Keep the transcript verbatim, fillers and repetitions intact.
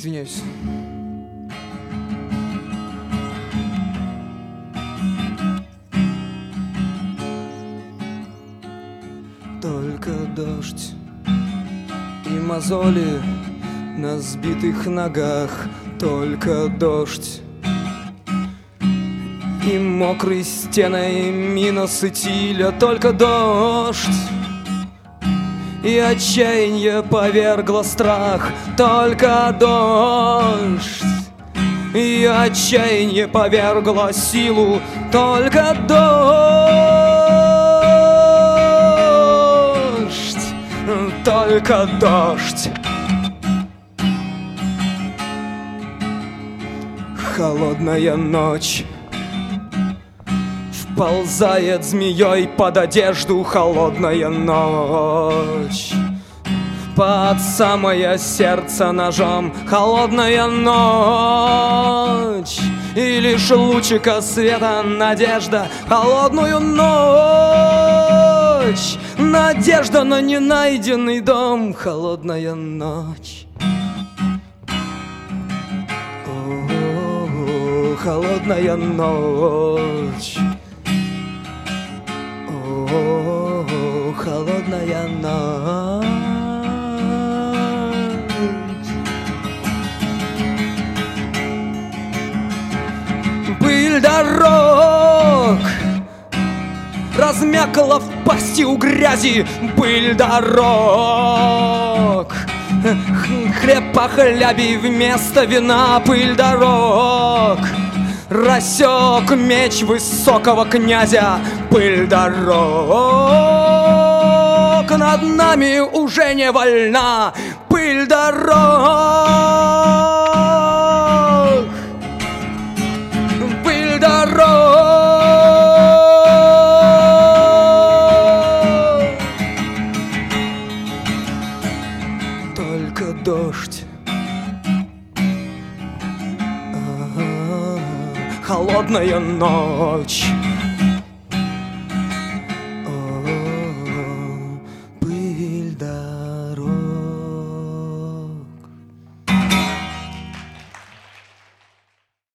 Извиняюсь. Только дождь и мозоли на сбитых ногах. Только дождь и мокрые стены, и минусы тиля. Только дождь и отчаяние повергло страх. Только дождь и отчаяние повергло силу. Только дождь, только дождь. Холодная ночь вползает змеей под одежду. Холодная ночь под самое сердце ножом. Холодная ночь и лишь лучика света надежда. Холодную ночь, надежда на ненайденный дом. Холодная ночь. Холодная ночь, о, холодная ночь. Пыль дорог размякла в пасти у грязи. Пыль дорог, хлеб по хлябе вместо вина. Пыль дорог рассек меч высокого князя. Пыль дорог над нами уже не вольна. Пыль дорог, пыль дорог. Только дождь, холодная ночь, о, пыль, да.